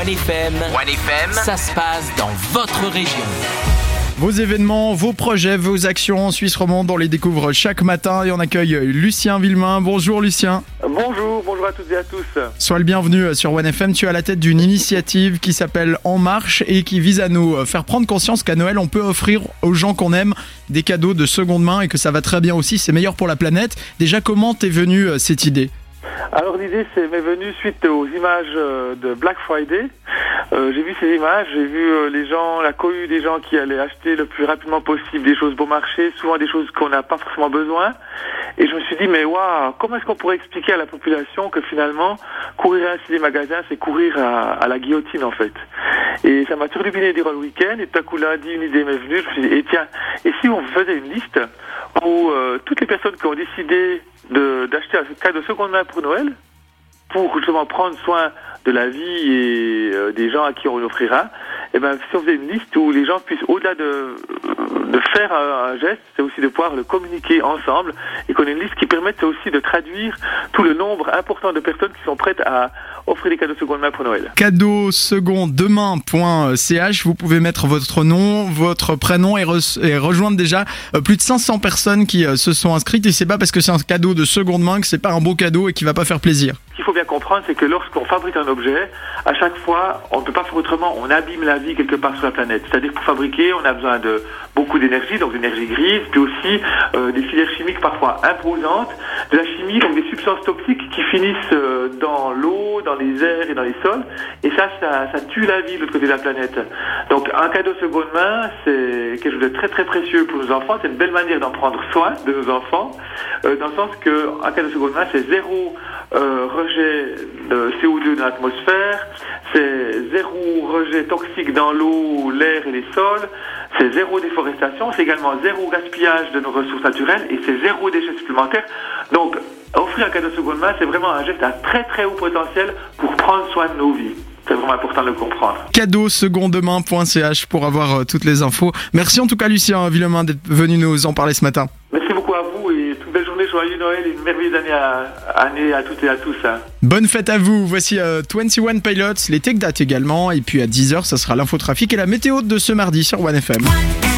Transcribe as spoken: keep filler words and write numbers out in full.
One F M. One F M, ça se passe dans votre région. Vos événements, vos projets, vos actions en Suisse romande, on les découvre chaque matin et on accueille Lucien Villemain. Bonjour Lucien. Bonjour, bonjour à toutes et à tous. Sois le bienvenu sur One F M. Tu es à la tête d'une initiative qui s'appelle En Marche et qui vise à nous faire prendre conscience qu'à Noël, on peut offrir aux gens qu'on aime des cadeaux de seconde main et que ça va très bien aussi, c'est meilleur pour la planète. Déjà, comment t'es venue cette idée ? Alors l'idée c'est, m'est venue suite aux images de Black Friday. Euh, j'ai vu ces images, j'ai vu euh, les gens, la cohue des gens qui allaient acheter le plus rapidement possible des choses bon marché, souvent des choses qu'on n'a pas forcément besoin. Et je me suis dit, mais waouh, comment est-ce qu'on pourrait expliquer à la population que finalement, courir ainsi des magasins, c'est courir à, à la guillotine en fait. Et ça m'a turlupiné durant le week-end, et tout à coup lundi, une idée m'est venue, je me suis dit, et tiens, et si on faisait une liste où euh, toutes les personnes qui ont décidé de, d'acheter un cadeau seconde main pour Noël, pour justement prendre soin de la vie et euh, des gens à qui on offrira, et ben si on faisait une liste où les gens puissent, au-delà de, de faire un, un geste, c'est aussi de pouvoir le communiquer ensemble, et qu'on ait une liste qui permette aussi de traduire tout le nombre important de personnes qui sont prêtes à offrir des cadeaux seconde main pour Noël. cadeaux seconde main point c h, vous pouvez mettre votre nom, votre prénom et, re- et rejoindre déjà plus de cinq cents personnes qui euh, se sont inscrites, et c'est pas parce que c'est un cadeau de seconde main que c'est pas un beau cadeau et qui va pas faire plaisir. Ce qu'il faut bien comprendre, c'est que lorsqu'on fabrique un objet, à chaque fois, on ne peut pas faire autrement, on abîme la vie quelque part sur la planète. C'est-à-dire que pour fabriquer, on a besoin de beaucoup d'énergie, donc d'énergie grise, puis aussi euh, des filières chimiques parfois imposantes, de la chimie, donc des substances toxiques qui finissent euh, dans l'eau, dans les airs et dans les sols, et ça, ça, ça tue la vie de l'autre côté de la planète. Donc un cadeau seconde main, c'est quelque chose de très très précieux pour nos enfants, c'est une belle manière d'en prendre soin de nos enfants, euh, dans le sens qu'un cadeau seconde main, c'est zéro euh, rejet de C O deux dans l'atmosphère, c'est zéro rejet toxique dans l'eau, l'air et les sols, c'est zéro déforestation, c'est également zéro gaspillage de nos ressources naturelles et c'est zéro déchets supplémentaires. Donc, offrir un cadeau seconde main, c'est vraiment un geste à très très haut potentiel pour prendre soin de nos vies. C'est vraiment important de le comprendre. cadeaux seconde main point c h pour avoir euh, toutes les infos. Merci en tout cas Lucien Villemain d'être venu nous en parler ce matin. Merci beaucoup à vous et toute belle journée, joyeux Noël et une merveilleuse année à, année à toutes et à tous. Hein. Bonne fête à vous. Voici euh, vingt et un Pilots, les Tech Dates également, et puis à dix heures ça sera l'infotrafic et la météo de ce mardi sur One F M.